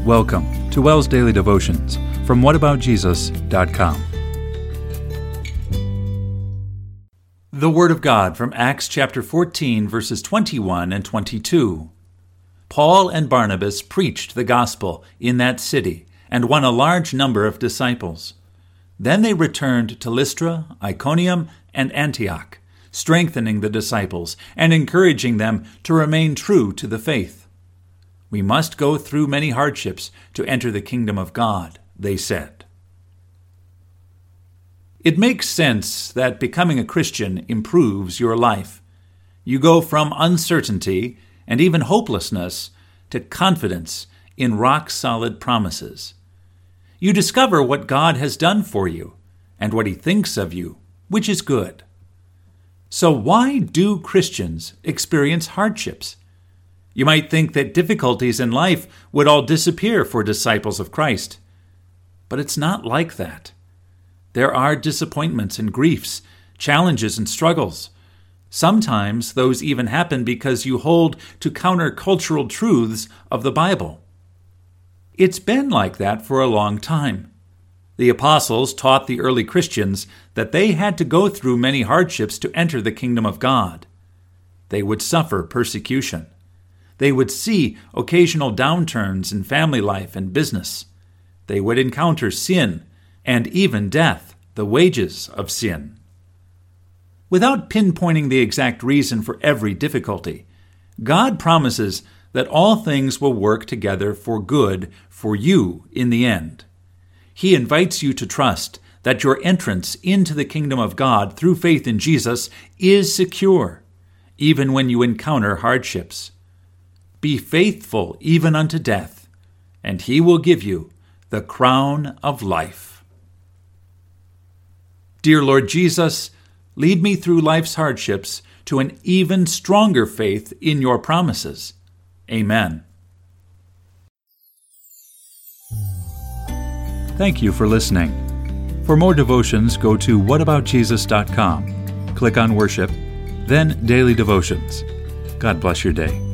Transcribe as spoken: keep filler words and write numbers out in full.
Welcome to WELS Daily Devotions from what about jesus dot com. The Word of God from Acts chapter fourteen, verses twenty-one and twenty-two. Paul and Barnabas preached the gospel in that city and won a large number of disciples. Then they returned to Lystra, Iconium, and Antioch, strengthening the disciples and encouraging them to remain true to the faith. We must go through many hardships to enter the kingdom of God, they said. It makes sense that becoming a Christian improves your life. You go from uncertainty and even hopelessness to confidence in rock-solid promises. You discover what God has done for you and what He thinks of you, which is good. So why do Christians experience hardships? You might think that difficulties in life would all disappear for disciples of Christ. But it's not like that. There are disappointments and griefs, challenges and struggles. Sometimes those even happen because you hold to countercultural truths of the Bible. It's been like that for a long time. The apostles taught the early Christians that they had to go through many hardships to enter the kingdom of God. They would suffer persecution. They would see occasional downturns in family life and business. They would encounter sin and even death, the wages of sin. Without pinpointing the exact reason for every difficulty, God promises that all things will work together for good for you in the end. He invites you to trust that your entrance into the kingdom of God through faith in Jesus is secure, even when you encounter hardships. Be faithful even unto death, and He will give you the crown of life. Dear Lord Jesus, lead me through life's hardships to an even stronger faith in your promises. Amen. Thank you for listening. For more devotions, go to what about jesus dot com. Click on Worship, then Daily Devotions. God bless your day.